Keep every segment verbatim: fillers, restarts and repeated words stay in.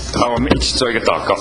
好，我们一起做一个祷告。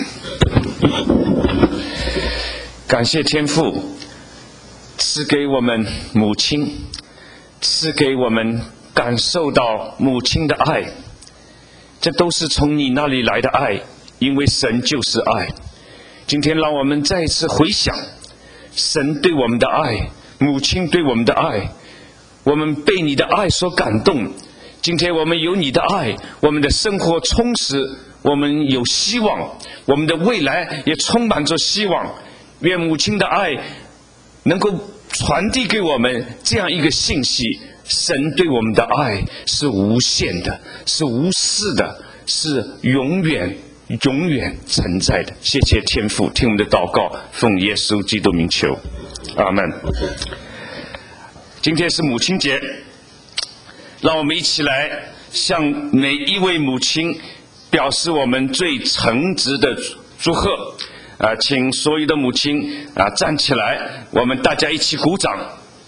感谢天父赐给我们母亲，赐给我们感受到母亲的爱，这都是从你那里来的爱，因为神就是爱。今天让我们再一次回想神对我们的爱，母亲对我们的爱，我们被你的爱所感动。今天我们有你的爱，我们的生活充实，我们有希望，我们的未来也充满着希望。愿母亲的爱能够传递给我们这样一个信息：神对我们的爱是无限的，是无私的，是永远永远存在的。谢谢天父，听我们的祷告，奉耶稣基督名求，阿们。今天是母亲节，让我们一起来向每一位母亲表示我们最诚挚的祝贺。啊，请所有的母亲啊站起来，我们大家一起鼓掌。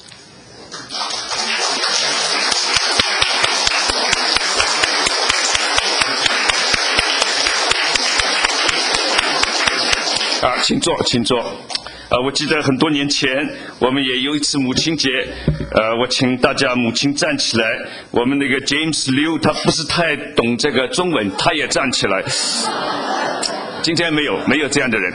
啊，请坐，请坐。呃，我记得很多年前，我们也有一次母亲节，呃，我请大家母亲站起来。我们那个 James Liu 他不是太懂这个中文，他也站起来。今天没有，没有这样的人。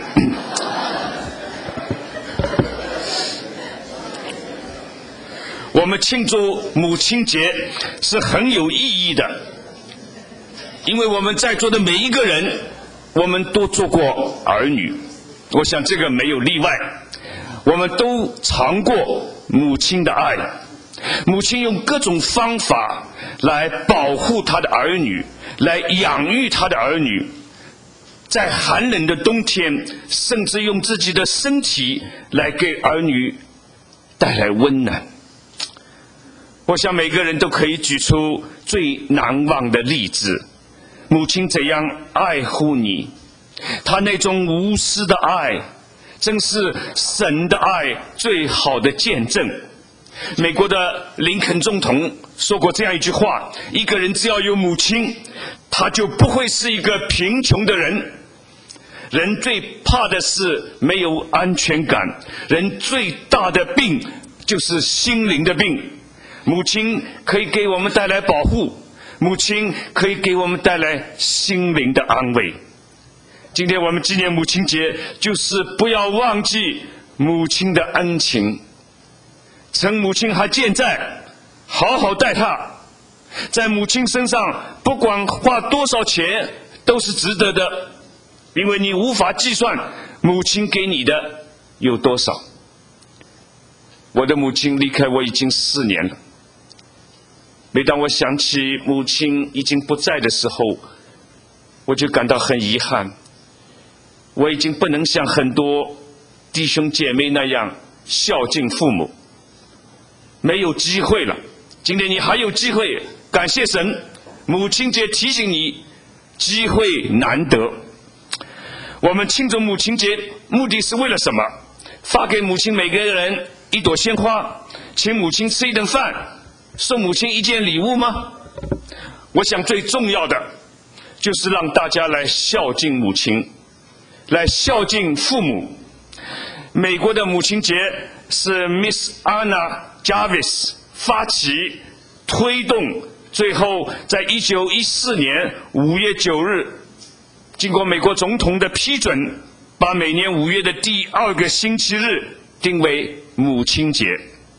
我们庆祝母亲节是很有意义的，因为我们在座的每一个人，我们都做过儿女。我想这个没有例外，我们都尝过母亲的爱。母亲用各种方法来保护她的儿女，来养育她的儿女，在寒冷的冬天，甚至用自己的身体来给儿女带来温暖。我想每个人都可以举出最难忘的例子，母亲怎样爱护你，他那种无私的爱，真是神的爱最好的见证。美国的林肯总统说过这样一句话：一个人只要有母亲，他就不会是一个贫穷的人。人最怕的是没有安全感，人最大的病就是心灵的病。母亲可以给我们带来保护，母亲可以给我们带来心灵的安慰。今天我们纪念母亲节，就是不要忘记母亲的恩情。趁母亲还健在，好好待她。在母亲身上，不管花多少钱，都是值得的，因为你无法计算母亲给你的有多少。我的母亲离开我已经四年了。每当我想起母亲已经不在的时候，我就感到很遗憾。我已经不能像很多弟兄姐妹那样孝敬父母，没有机会了。今天你还有机会，感谢神，母亲节提醒你，机会难得。我们庆祝母亲节目的是为了什么？发给母亲每个人一朵鲜花，请母亲吃一顿饭，送母亲一件礼物吗？我想最重要的就是让大家来孝敬母亲，来孝敬父母。美国的母亲节是 Miss Anna Jarvis 发起推动，最后在一九一四年五月九日，经过美国总统的批准，把每年五月的第二个星期日定为母亲节。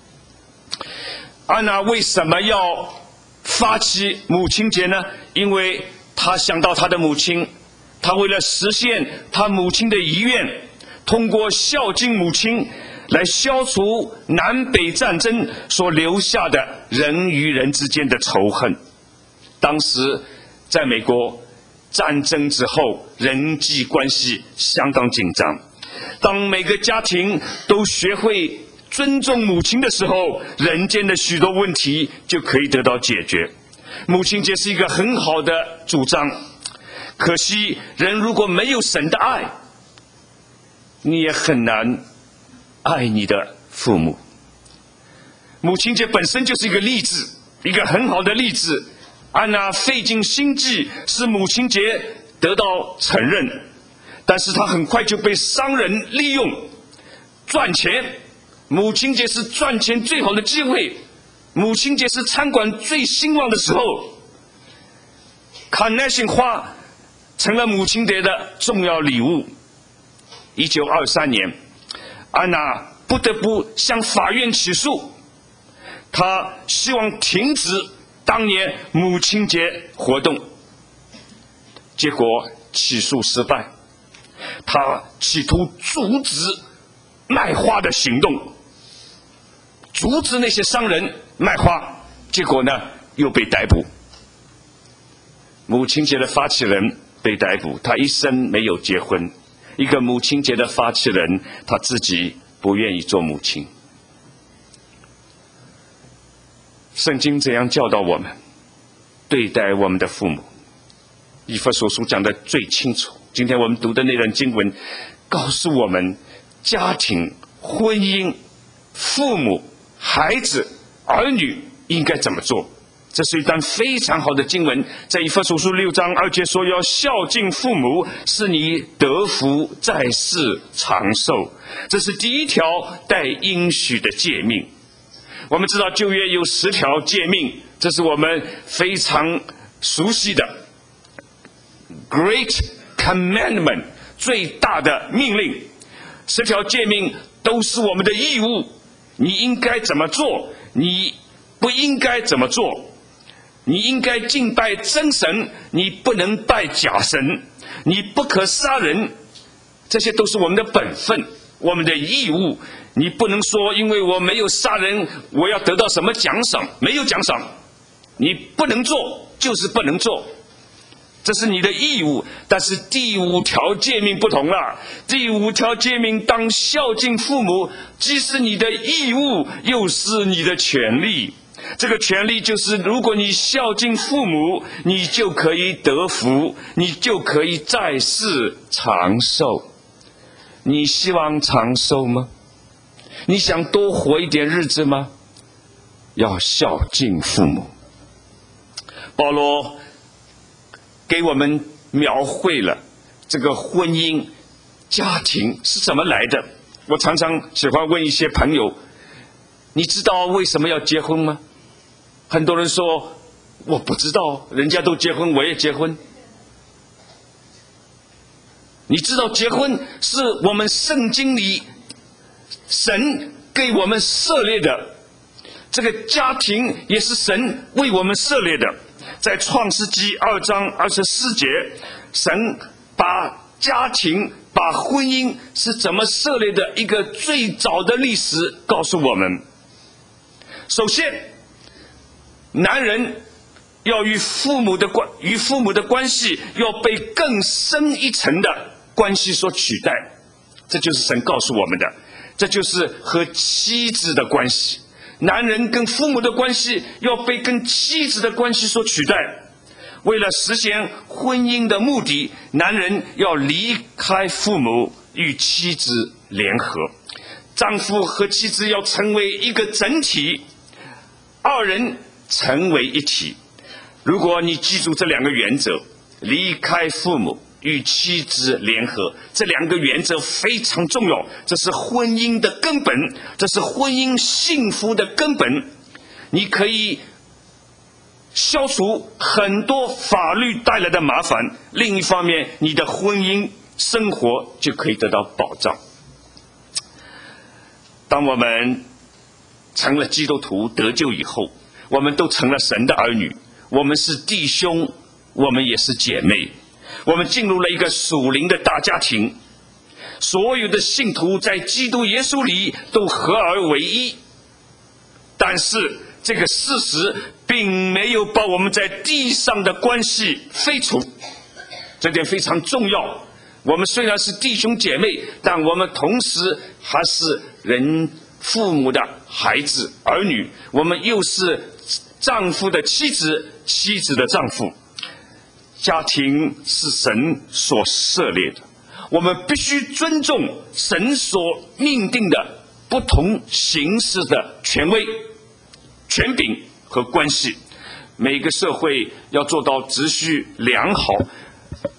安娜为什么要发起母亲节呢？因为她想到她的母亲，她为了实现她母亲的遗愿，通过孝敬母亲来消除南北战争所留下的人与人之间的仇恨。当时在美国战争之后，人际关系相当紧张，当每个家庭都学会尊重母亲的时候，人间的许多问题就可以得到解决。母亲节是一个很好的主张，可惜人如果没有神的爱，你也很难爱你的父母。母亲节本身就是一个例子，一个很好的例子。安娜费尽心计，使母亲节得到承认，但是他很快就被商人利用赚钱。母亲节是赚钱最好的机会，母亲节是餐馆最兴旺的时候。卡耐杏花成了母亲节的重要礼物。一九二三年，安娜不得不向法院起诉，她希望停止当年母亲节活动，结果起诉失败。她企图阻止卖花的行动，阻止那些商人卖花，结果呢又被逮捕。母亲节的发起人被逮捕，他一生没有结婚。一个母亲节的发起人，他自己不愿意做母亲。圣经怎样教导我们对待我们的父母？以弗所书讲得最清楚。今天我们读的那段经文告诉我们，家庭、婚姻、父母、孩子、儿女应该怎么做。这是一段非常好的经文，在以弗所书六章二节说，要孝敬父母，使你得福在世长寿。这是第一条带应许的诫命。我们知道旧约有十条诫命，这是我们非常熟悉的 Great Commandment， 最大的命令。十条诫命都是我们的义务，你应该怎么做，你不应该怎么做。你应该敬拜真神，你不能拜假神，你不可杀人，这些都是我们的本分，我们的义务。你不能说因为我没有杀人，我要得到什么奖赏，没有奖赏。你不能做就是不能做，这是你的义务。但是第五条诫命不同了，第五条诫命当孝敬父母，既是你的义务，又是你的权利。这个权利就是，如果你孝敬父母，你就可以得福，你就可以在世长寿。你希望长寿吗？你想多活一点日子吗？要孝敬父母。保罗给我们描绘了这个婚姻、家庭是怎么来的。我常常喜欢问一些朋友，你知道为什么要结婚吗？很多人说我不知道，人家都结婚我也结婚。你知道结婚是我们圣经里神给我们设立的，这个家庭也是神为我们设立的。在创世纪二章二十四节，神把家庭把婚姻是怎么设立的一个最早的历史告诉我们。首先，男人要与父母的关与父母的关系要被更深一层的关系所取代，这就是神告诉我们的，这就是和妻子的关系。男人跟父母的关系要被跟妻子的关系所取代。为了实现婚姻的目的，男人要离开父母与妻子联合，丈夫和妻子要成为一个整体，二人成为一体。如果你记住这两个原则，离开父母与妻子联合，这两个原则非常重要，这是婚姻的根本，这是婚姻幸福的根本。你可以消除很多法律带来的麻烦，另一方面你的婚姻生活就可以得到保障。当我们成了基督徒得救以后，我们都成了神的儿女，我们是弟兄，我们也是姐妹，我们进入了一个属灵的大家庭，所有的信徒在基督耶稣里都合而为一。但是这个事实并没有把我们在地上的关系废除，这点非常重要。我们虽然是弟兄姐妹，但我们同时还是人父母的孩子儿女，我们又是丈夫的妻子，妻子的丈夫。家庭是神所设立的，我们必须尊重神所命定的不同形式的权威、权柄和关系。每个社会要做到秩序良好，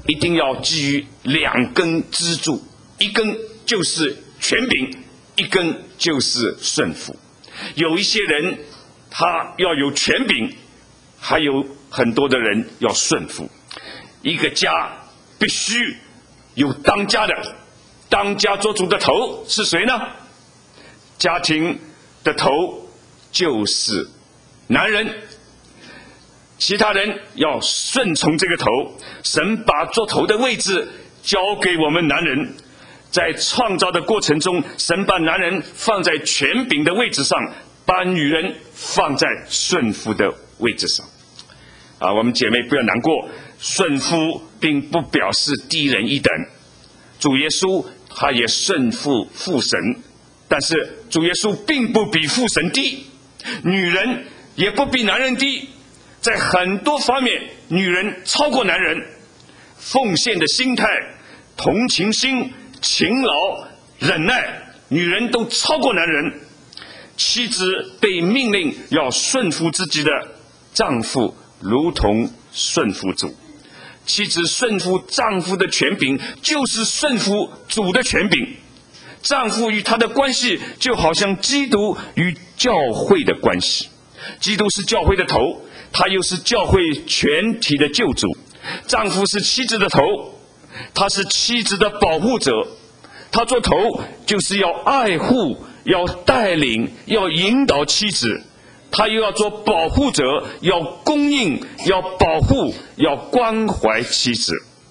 一定要基于两根支柱，一根就是权柄，一根就是顺服。有一些人他要有权柄，还有很多的人要顺服。一个家必须有当家的，当家做主的头是谁呢？家庭的头就是男人，其他人要顺从这个头。神把做头的位置交给我们男人，在创造的过程中，神把男人放在权柄的位置上，把女人放在顺服的位置上。啊，我们姐妹不要难过，顺服并不表示低人一等。主耶稣他也顺服父神，但是主耶稣并不比父神低，女人也不比男人低。在很多方面，女人超过男人，奉献的心态、同情心、勤劳、忍耐，女人都超过男人。妻子被命令要顺服自己的丈夫，如同顺服主。妻子顺服丈夫的权柄，就是顺服主的权柄。丈夫与他的关系就好像基督与教会的关系。基督是教会的头，他又是教会全体的救主。丈夫是妻子的头，他是妻子的保护者。他做头就是要爱护、要带领、要引导妻子，他又要做保护者，要供应、要保护、要关怀妻子。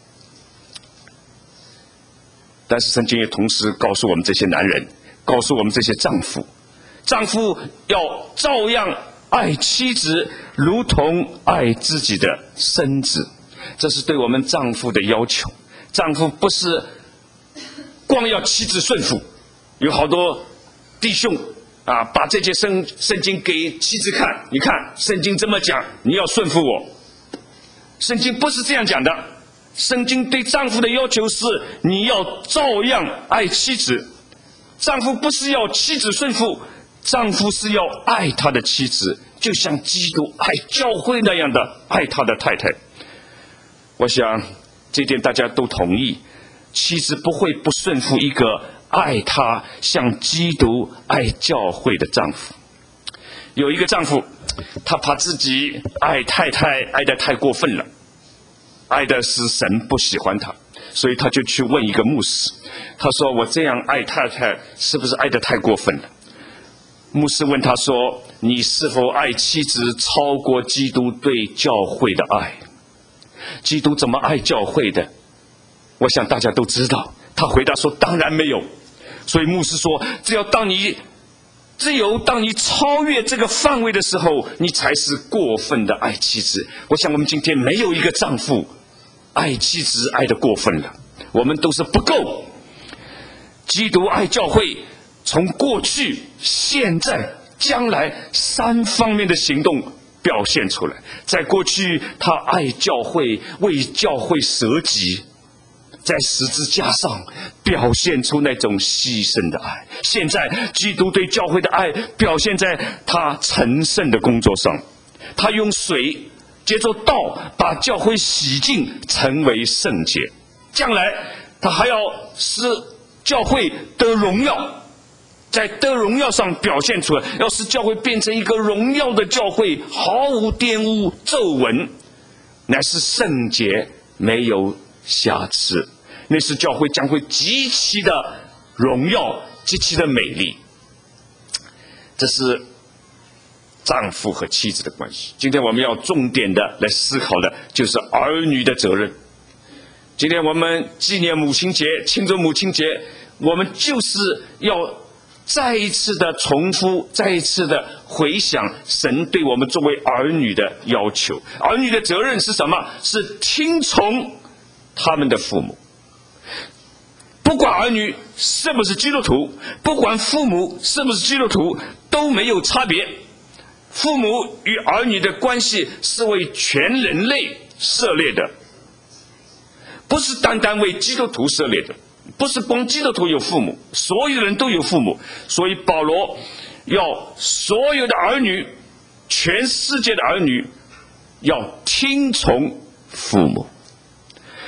但是圣经也同时告诉我们这些男人，告诉我们这些丈夫，丈夫要照样爱妻子，如同爱自己的身子。这是对我们丈夫的要求。丈夫不是光要妻子顺服，有好多弟兄啊，把这些圣圣经给妻子看，你看圣经这么讲，你要顺服我。圣经不是这样讲的，圣经对丈夫的要求是你要照样爱妻子。丈夫不是要妻子顺服，丈夫是要爱他的妻子，就像基督爱教会那样的爱他的太太。我想这点大家都同意，妻子不会不顺服一个爱他像基督爱教会的丈夫。有一个丈夫，他怕自己爱太太爱得太过分了，爱的是神不喜欢他，所以他就去问一个牧师，他说我这样爱太太是不是爱得太过分了？牧师问他说，你是否爱妻子超过基督对教会的爱？基督怎么爱教会的？我想大家都知道。他回答说当然没有。所以牧师说，只要当你只有当你超越这个范围的时候，你才是过分的爱妻子。我想我们今天没有一个丈夫爱妻子爱得过分了，我们都是不够。基督爱教会，从过去、现在、将来三方面的行动表现出来。在过去，他爱教会，为教会舍己，在十字架上表现出那种牺牲的爱。现在基督对教会的爱表现在他成圣的工作上，他用水接着道把教会洗净，成为圣洁。将来他还要使教会得荣耀，在得荣耀上表现出来，要使教会变成一个荣耀的教会，毫无玷污皱纹，乃是圣洁，没有瑕疵。那时教会将会极其的荣耀，极其的美丽。这是丈夫和妻子的关系。今天我们要重点的来思考的就是儿女的责任。今天我们纪念母亲节，庆祝母亲节，我们就是要再一次的重复，再一次的回想神对我们作为儿女的要求。儿女的责任是什么？是听从他们的父母。不管儿女是不是基督徒，不管父母是不是基督徒，都没有差别。父母与儿女的关系是为全人类设立的，不是单单为基督徒设立的，不是光基督徒有父母，所有人都有父母。所以保罗要所有的儿女，全世界的儿女要听从父母。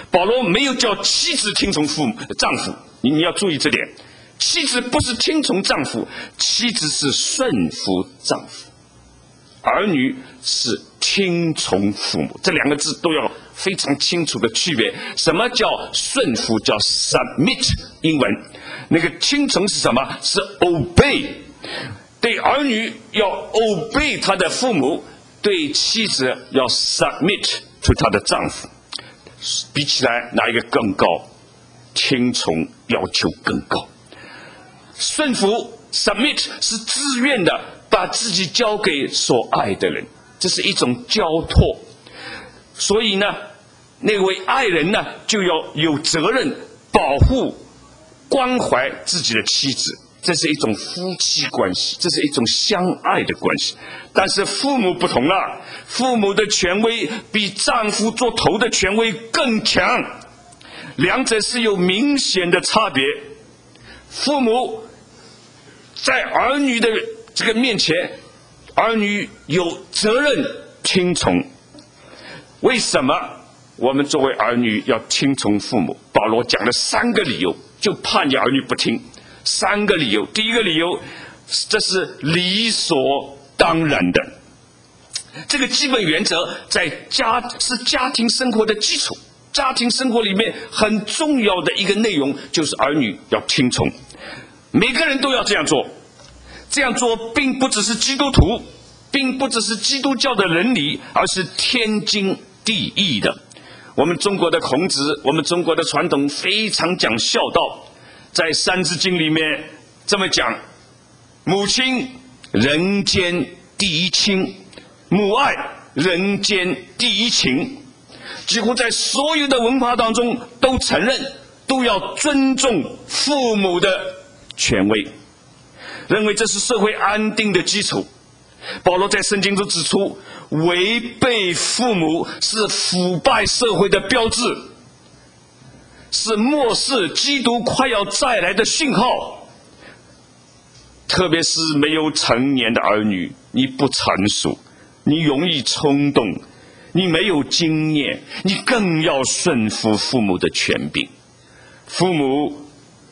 保罗没有叫妻子听从父母丈夫，你你要注意这点。妻子不是听从丈夫，妻子是顺服丈夫，儿女是听从父母，这两个字都要非常清楚的区别。什么叫顺服？叫 submit， 英文那个听从是什么？是 obey。 对儿女要 obey 他的父母，对妻子要 submit to 他的丈夫。比起来哪一个更高？听从要求更高。顺服 submit 是自愿的，把自己交给所爱的人，这是一种交托。所以呢，那位爱人呢，就要有责任保护关怀自己的妻子，这是一种夫妻关系，这是一种相爱的关系。但是父母不同了，父母的权威比丈夫做头的权威更强，两者是有明显的差别。父母在儿女的这个面前，儿女有责任听从。为什么我们作为儿女要听从父母？保罗讲了三个理由，就怕你儿女不听。三个理由。第一个理由，这是理所当然的。这个基本原则在家是家庭生活的基础，家庭生活里面很重要的一个内容就是儿女要听从，每个人都要这样做。这样做并不只是基督徒，并不只是基督教的伦理，而是天经地义的。我们中国的孔子，我们中国的传统非常讲孝道，在《三字经》里面这么讲：母亲人间第一亲，母爱人间第一情。几乎在所有的文化当中都承认，都要尊重父母的权威，认为这是社会安定的基础。保罗在圣经中指出，违背父母是腐败社会的标志，是漠视基督快要再来的信号。特别是没有成年的儿女，你不成熟，你容易冲动，你没有经验，你更要顺服父母的权柄。父母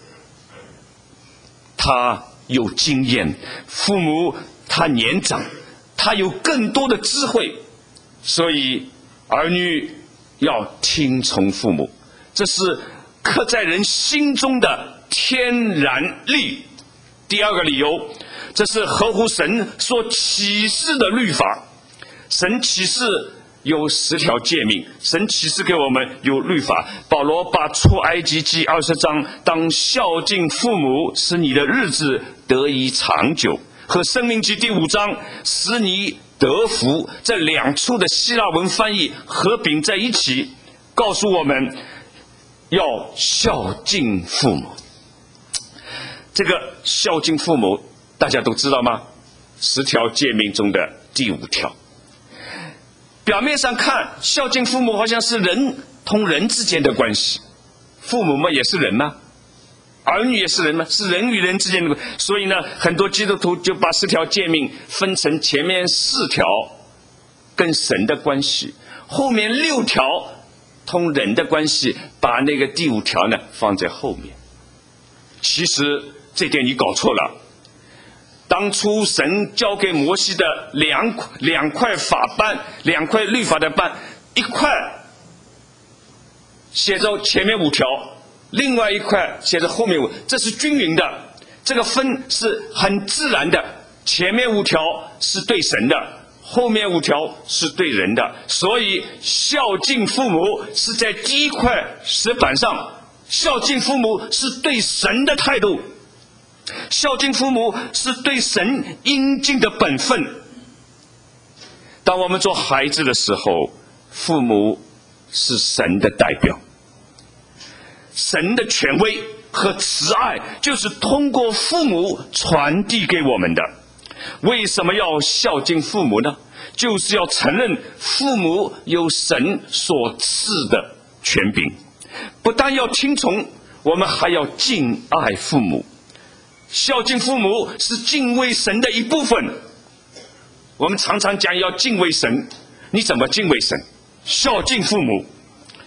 他有经验，父母他年长，他有更多的智慧，所以儿女要听从父母，这是刻在人心中的天然力。第二个理由，这是合乎神所启示的律法。神启示有十条诫命，神启示给我们有律法。保罗把出埃及记二十章当孝敬父母使你的日子得以长久，和申命记第五章使你得福，这两处的希腊文翻译合并在一起，告诉我们要孝敬父母。这个孝敬父母大家都知道吗？十条诫命中的第五条。表面上看，孝敬父母好像是人同人之间的关系，父母嘛也是人吗？儿女也是人吗？是人与人之间的关系。所以呢，很多基督徒就把十条诫命分成前面四条跟神的关系，后面六条同人的关系，把那个第五条呢放在后面。其实这点你搞错了。当初神交给摩西的两两块法斑，两块律法的斑，一块写着前面五条，另外一块写着后面五，这是均匀的，这个分是很自然的。前面五条是对神的，后面五条是对人的，所以孝敬父母是在第一块石板上，孝敬父母是对神的态度，孝敬父母是对神应尽的本分。当我们做孩子的时候，父母是神的代表，神的权威和慈爱就是通过父母传递给我们的。为什么要孝敬父母呢？就是要承认父母有神所赐的权柄，不但要听从，我们还要敬爱父母。孝敬父母是敬畏神的一部分。我们常常讲要敬畏神，你怎么敬畏神？孝敬父母。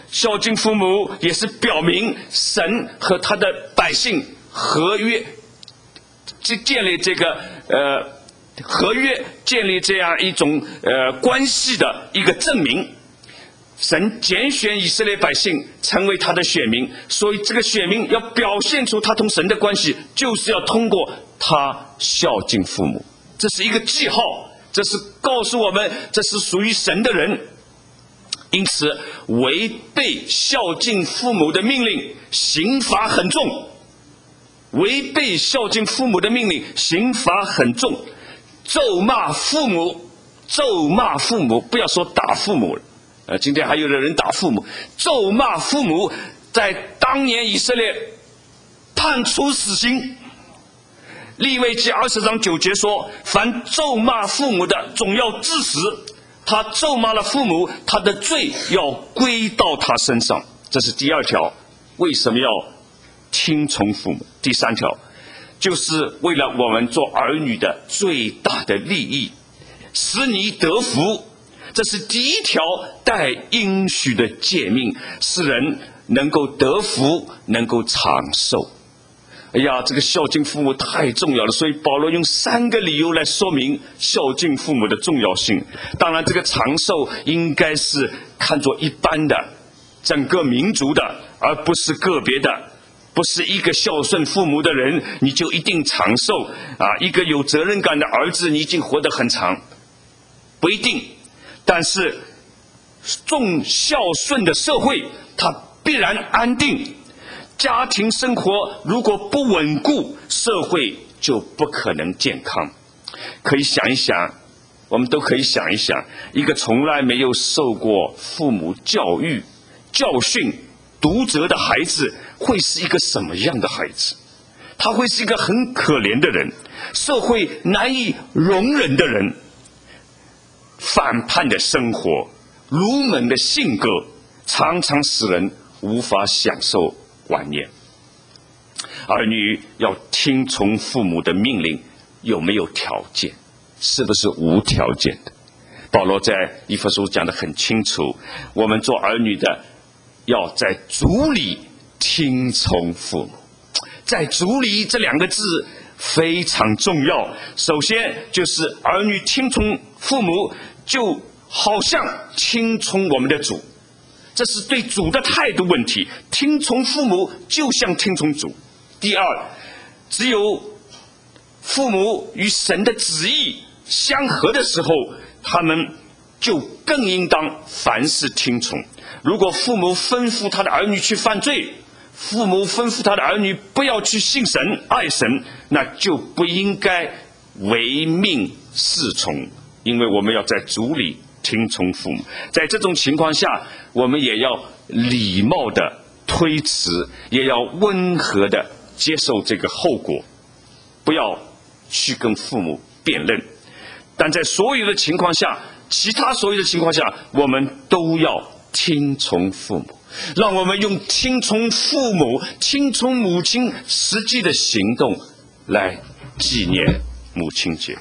孝敬父母也是表明神和他的百姓合约，建立这个呃合约，建立这样一种呃关系的一个证明。神拣选以色列百姓成为他的选民，所以这个选民要表现出他同神的关系，就是要通过他孝敬父母。这是一个记号，这是告诉我们这是属于神的人。因此违背孝敬父母的命令，刑罚很重。违背孝敬父母的命令，刑罚很重。咒骂父母，咒骂父母，不要说打父母了。呃，今天还有的人打父母，咒骂父母，在当年以色列判处死刑。利未记二十章九节说，凡咒骂父母的，总要治死。他咒骂了父母，他的罪要归到他身上。这是第二条，为什么要听从父母？第三条，就是为了我们做儿女的最大的利益，使你得福。这是第一条带应许的诫命，使人能够得福，能够长寿。哎呀，这个孝敬父母太重要了，所以保罗用三个理由来说明孝敬父母的重要性。当然，这个长寿应该是看作一般的，整个民族的，而不是个别的。不是一个孝顺父母的人你就一定长寿啊！一个有责任感的儿子你已经活得很长，不一定。但是重孝顺的社会，它必然安定。家庭生活如果不稳固，社会就不可能健康。可以想一想，我们都可以想一想，一个从来没有受过父母教育、教训、读责的孩子，会是一个什么样的孩子？他会是一个很可怜的人，社会难以容忍的人。反叛的生活，鲁莽的性格，常常使人无法享受晚年。儿女要听从父母的命令，有没有条件？是不是无条件的？保罗在以弗所讲得很清楚，我们做儿女的要在主里听从父母。在主里这两个字非常重要。首先就是儿女听从父母，就好像听从我们的主，这是对主的态度问题。听从父母就像听从主。第二，只有父母与神的旨意相合的时候，他们就更应当凡事听从。如果父母吩咐他的儿女去犯罪，父母吩咐他的儿女不要去信神、爱神，那就不应该唯命是从，因为我们要在主里听从父母。在这种情况下，我们也要礼貌的推辞，也要温和的接受这个后果，不要去跟父母辩论。但在所有的情况下，其他所有的情况下，我们都要听从父母。让我们用听从父母、听从母亲实际的行动来纪念母亲节。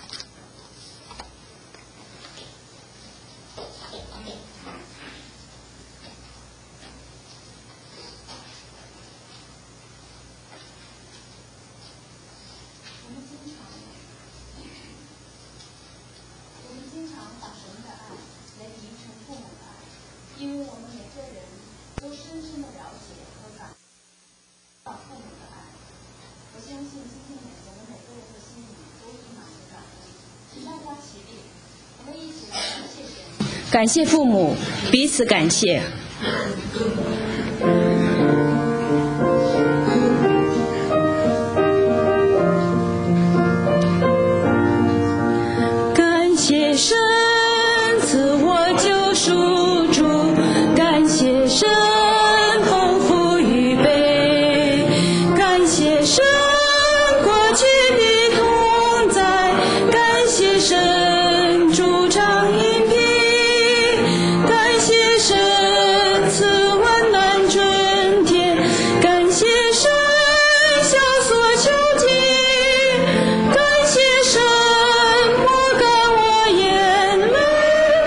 感谢父母，彼此感谢。